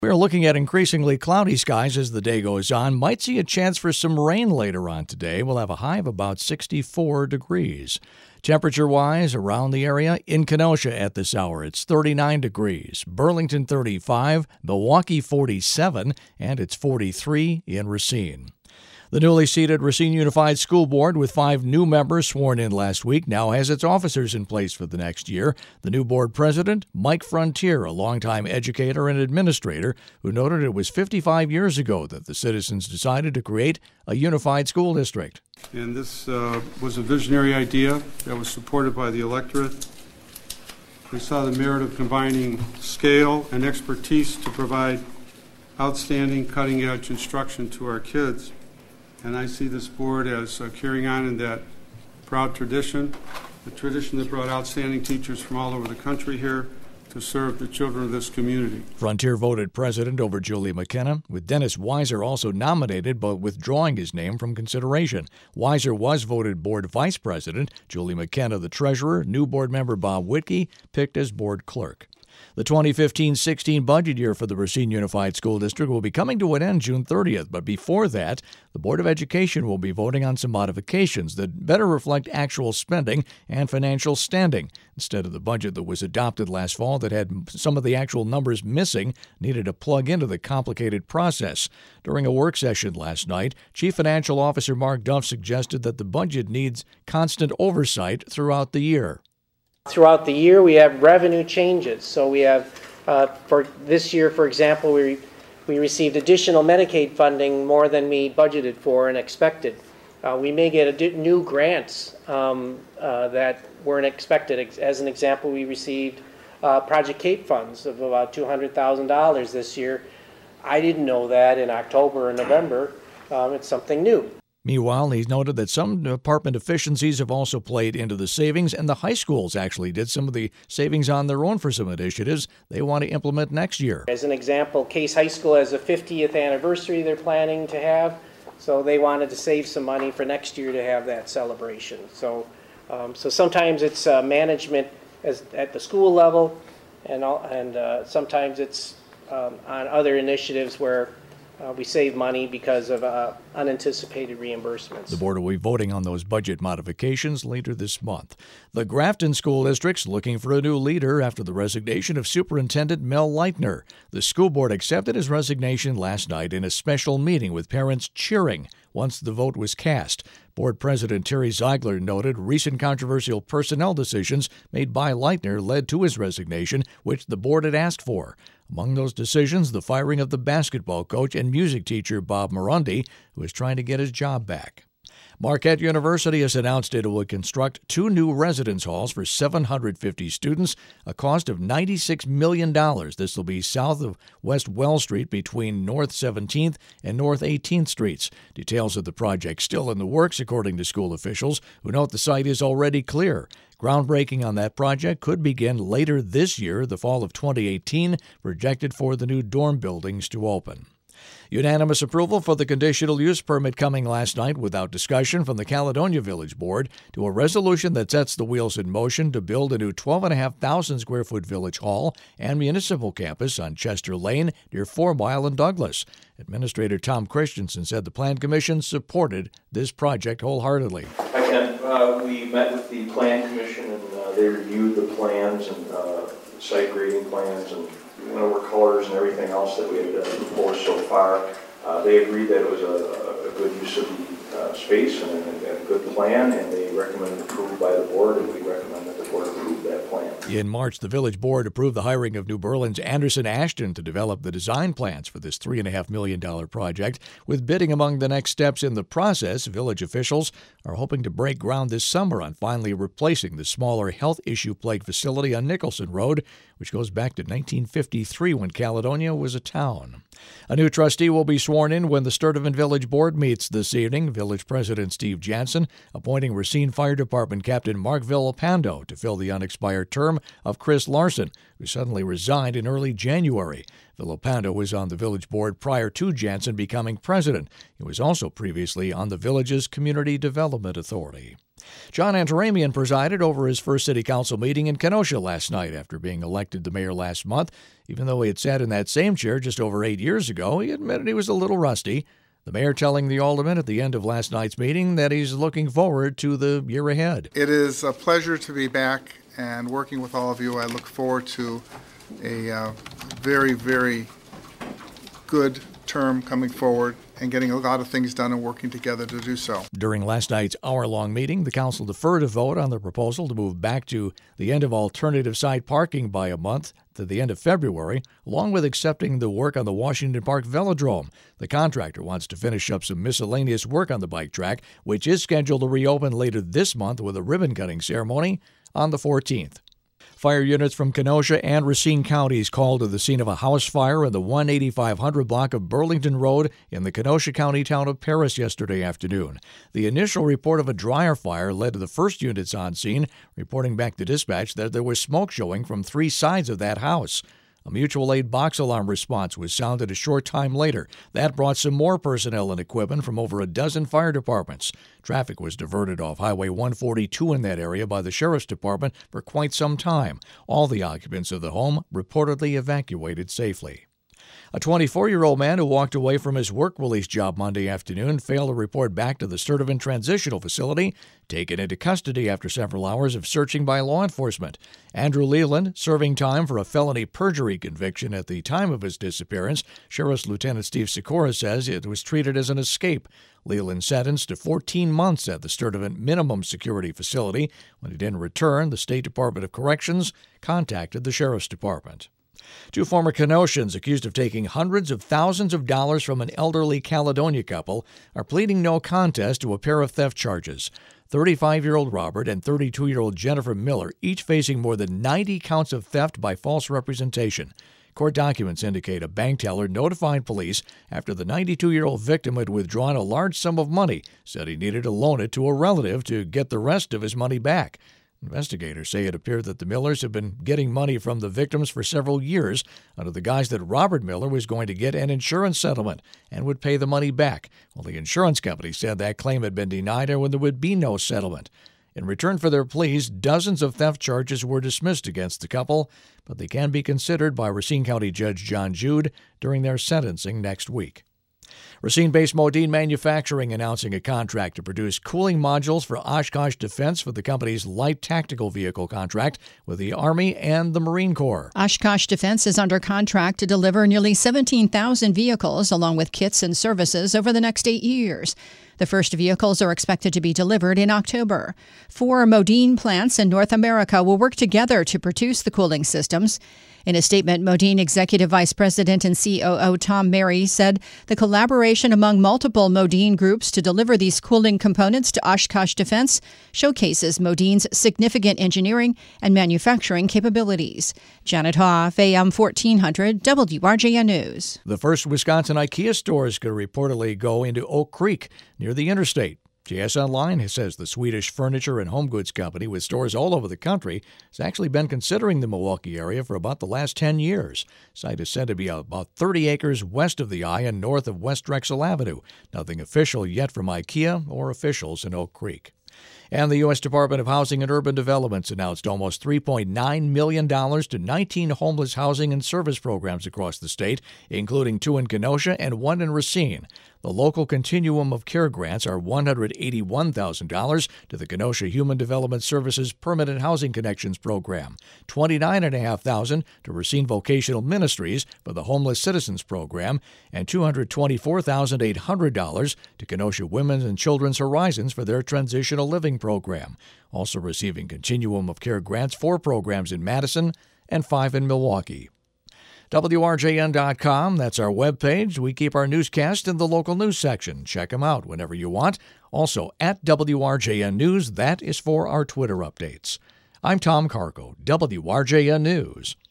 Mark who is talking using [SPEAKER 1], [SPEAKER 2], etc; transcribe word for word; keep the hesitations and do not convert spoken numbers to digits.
[SPEAKER 1] We're looking at increasingly cloudy skies as the day goes on. Might see a chance for some rain later on today. We'll have a high of about sixty-four degrees. Temperature-wise, around the area, in Kenosha at this hour, it's thirty-nine degrees. Burlington, thirty-five. Milwaukee, forty-seven. And it's forty-three in Racine. The newly seated Racine Unified School Board, with five new members sworn in last week, now has its officers in place for the next year. The new board president, Mike Frontier, a longtime educator and administrator, who noted it was fifty-five years ago that the citizens decided to create a unified school district.
[SPEAKER 2] And this uh, was a visionary idea that was supported by the electorate. We saw the merit of combining scale and expertise to provide outstanding, cutting-edge instruction to our kids. And I see this board as uh, carrying on in that proud tradition, the tradition that brought outstanding teachers from all over the country here to serve the children of this community.
[SPEAKER 1] Frontier voted president over Julie McKenna, with Dennis Weiser also nominated but withdrawing his name from consideration. Weiser was voted board vice president, Julie McKenna the treasurer, new board member Bob Whitkey picked as board clerk. The twenty fifteen sixteen budget year for the Racine Unified School District will be coming to an end June thirtieth, but before that, the Board of Education will be voting on some modifications that better reflect actual spending and financial standing. Instead of the budget that was adopted last fall that had some of the actual numbers missing, needed to plug into the complicated process. During a work session last night, Chief Financial Officer Mark Duff suggested that the budget needs constant oversight throughout the year.
[SPEAKER 3] Throughout the year, we have revenue changes. So we have, uh, for this year, for example, we we received additional Medicaid funding more than we budgeted for and expected. Uh, we may get a di- new grants um, uh, that weren't expected. As an example, we received uh, Project CAPE funds of about two hundred thousand dollars this year. I didn't know that in October or November. Um, it's something new.
[SPEAKER 1] Meanwhile, he's noted that some department efficiencies have also played into the savings, and the high schools actually did some of the savings on their own for some initiatives they want to implement next year.
[SPEAKER 3] As an example, Case High School has a fiftieth anniversary they're planning to have, so they wanted to save some money for next year to have that celebration. So, um, so sometimes it's uh, management as, at the school level, and, all, and uh, sometimes it's um, on other initiatives where Uh, we save money because of uh, unanticipated reimbursements.
[SPEAKER 1] The board will be voting on those budget modifications later this month. The Grafton School District's looking for a new leader after the resignation of Superintendent Mel Leitner. The school board accepted his resignation last night in a special meeting with parents cheering once the vote was cast. Board President Terry Ziegler noted recent controversial personnel decisions made by Leitner led to his resignation, which the board had asked for. Among those decisions, the firing of the basketball coach and music teacher Bob Morundi, who is trying to get his job back. Marquette University has announced it will construct two new residence halls for seven hundred fifty students, a cost of ninety-six million dollars. This will be south of West Wells Street between North seventeenth and North eighteenth Streets. Details of the project still in the works, according to school officials, who note the site is already clear. Groundbreaking on that project could begin later this year, the fall of twenty eighteen, projected for the new dorm buildings to open. Unanimous approval for the conditional use permit coming last night without discussion from the Caledonia Village Board to a resolution that sets the wheels in motion to build a new twelve thousand five hundred square foot village hall and municipal campus on Chester Lane near Four Mile and Douglas. Administrator Tom Christensen said the Plan Commission supported this project wholeheartedly.
[SPEAKER 4] Hi, Ken. Uh, we met with the Plan Commission and uh, they reviewed the plans and uh, site grading plans and went over colors and everything else that we had uh, proposed so far. Uh, they agreed that it was a, a good use of the uh, space and a, and a good plan, and they recommended approval by the board, and we recommend that the board approve that plan.
[SPEAKER 1] In March, the village board approved the hiring of New Berlin's Anderson Ashton to develop the design plans for this three point five million dollars project. With bidding among the next steps in the process, village officials are hoping to break ground this summer on finally replacing the smaller health issue plagued facility on Nicholson Road, which goes back to nineteen fifty-three when Caledonia was a town. A new trustee will be sworn in when the Sturtevant Village Board meets this evening. Village President Steve Jansen appointing Racine Fire Department Captain Mark Villapando to fill the unexpired term of Chris Larson, who suddenly resigned in early January. Villalpando was on the village board prior to Jansen becoming president. He was also previously on the village's Community Development Authority. John Antaramian presided over his first city council meeting in Kenosha last night after being elected the mayor last month. Even though he had sat in that same chair just over eight years ago, he admitted he was a little rusty. The mayor telling the aldermen at the end of last night's meeting that he's looking forward to the year ahead.
[SPEAKER 5] It is a pleasure to be back and working with all of you. I look forward to a uh, very, very good term coming forward and getting a lot of things done and working together to do so.
[SPEAKER 1] During last night's hour-long meeting, the council deferred a vote on the proposal to move back to the end of alternative site parking by a month to the end of February, along with accepting the work on the Washington Park Velodrome. The contractor wants to finish up some miscellaneous work on the bike track, which is scheduled to reopen later this month with a ribbon-cutting ceremony on the fourteenth. Fire units from Kenosha and Racine counties called to the scene of a house fire in the one eighty-five hundred block of Burlington Road in the Kenosha County town of Paris yesterday afternoon. The initial report of a dryer fire led to the first units on scene, reporting back to dispatch that there was smoke showing from three sides of that house. A mutual aid box alarm response was sounded a short time later. That brought some more personnel and equipment from over a dozen fire departments. Traffic was diverted off Highway one forty-two in that area by the Sheriff's Department for quite some time. All the occupants of the home reportedly evacuated safely. A twenty-four-year-old man who walked away from his work release job Monday afternoon failed to report back to the Sturtevant Transitional Facility, taken into custody after several hours of searching by law enforcement. Andrew Leland, serving time for a felony perjury conviction at the time of his disappearance. Sheriff's Lieutenant Steve Sikora says it was treated as an escape. Leland sentenced to fourteen months at the Sturtevant Minimum Security Facility. When he didn't return, the State Department of Corrections contacted the Sheriff's Department. Two former Kenoshians accused of taking hundreds of thousands of dollars from an elderly Caledonia couple are pleading no contest to a pair of theft charges. thirty-five-year-old Robert and thirty-two-year-old Jennifer Miller, each facing more than ninety counts of theft by false representation. Court documents indicate a bank teller notified police after the ninety-two-year-old victim had withdrawn a large sum of money, said he needed to loan it to a relative to get the rest of his money back. Investigators say it appeared that the Millers have been getting money from the victims for several years under the guise that Robert Miller was going to get an insurance settlement and would pay the money back. Well, the insurance company said that claim had been denied and there would be no settlement. In return for their pleas, dozens of theft charges were dismissed against the couple, but they can be considered by Racine County Judge John Jude during their sentencing next week. Racine-based Modine Manufacturing announcing a contract to produce cooling modules for Oshkosh Defense for the company's light tactical vehicle contract with the Army and the Marine Corps.
[SPEAKER 6] Oshkosh Defense is under contract to deliver nearly seventeen thousand vehicles along with kits and services over the next eight years. The first vehicles are expected to be delivered in October. Four Modine plants in North America will work together to produce the cooling systems. In a statement, Modine Executive Vice President and C O O Tom Mary said the collaboration among multiple Modine groups to deliver these cooling components to Oshkosh Defense showcases Modine's significant engineering and manufacturing capabilities. Janet Hoff, A M fourteen hundred, W R J N News.
[SPEAKER 1] The first Wisconsin IKEA stores could reportedly go into Oak Creek near the interstate. J S Online says the Swedish furniture and home goods company with stores all over the country has actually been considering the Milwaukee area for about the last ten years. The site is said to be about thirty acres west of the I and north of West Drexel Avenue. Nothing official yet from IKEA or officials in Oak Creek. And the U S Department of Housing and Urban Development announced almost three point nine million dollars to nineteen homeless housing and service programs across the state, including two in Kenosha and one in Racine. The local Continuum of Care grants are one hundred eighty-one thousand dollars to the Kenosha Human Development Services Permanent Housing Connections Program, twenty-nine thousand five hundred dollars to Racine Vocational Ministries for the Homeless Citizens Program, and two hundred twenty-four thousand eight hundred dollars to Kenosha Women's and Children's Horizons for their Transitional Living Program. Also receiving Continuum of Care grants, four programs in Madison and five in Milwaukee. W R J N dot com, that's our webpage. We keep our newscast in the local news section. Check them out whenever you want. Also, at W R J N News, that is for our Twitter updates. I'm Tom Cargo, W R J N News.